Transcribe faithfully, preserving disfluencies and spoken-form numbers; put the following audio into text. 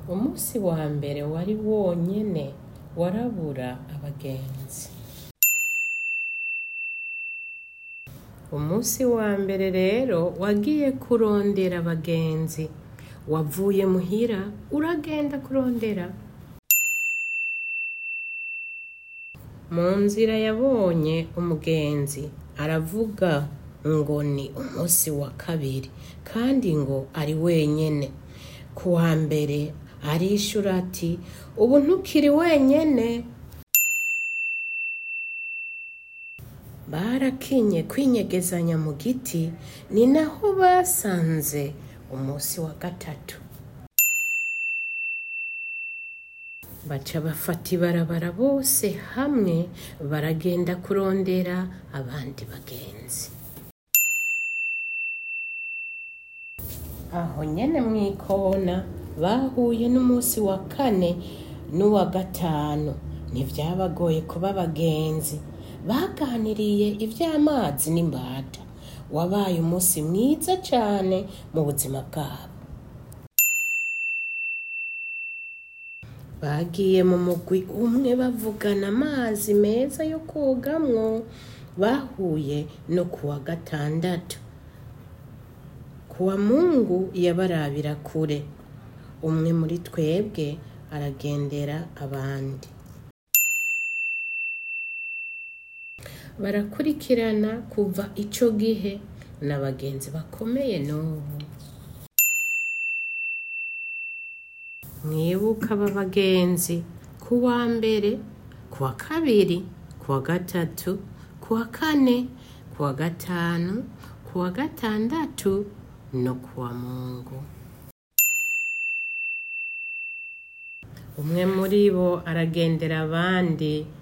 Umunsi wa mbere wari wonyene warabura abagenzi. Umunsi wa mbere rero wagiye kurondera abagenzi, wavuye muhira uragenda kurondera. Mu nzira yabonye umugenzi aravuga ngo ni umunsi wa kabiri kandi ngo ari wenyene. Ku wa mbere arishura ati ubu ntukiri wenyene. Barakinye kwinyegezanya mu giti, ni naho basanze umunsi wa gatatu. Baca bafata ibarabara bose hamwe baragenda kurondera abandi bagenzi. Aho nyene mwikona bahuye n'umunsi wa kane n'uwa gatanu. Ntivyabagoye kuba abagenzi, baganiriye ivy'amazi n'imbata. Wabaye umunsi mwiza cane mu buzima bwabo. Bagiye mu mugwi umwe bavugana amazi meza yo kogamwo. Bahuye no kuwa gatandatu. Kuwa Mungu yabarabira kure. Umwe muri twebwe aragendera abandi. Barakurikirana kuva ico gihe, n'abagenzi bakomeye n'ubu. Mwibuka aba bagenzi kuwa mbere, kuwa kabiri, kuwa gatatu, kuwa kane, kuwa gatanu, kuwa gatandatu no kuwa Mungu. Umwe muri bo aragendera abandi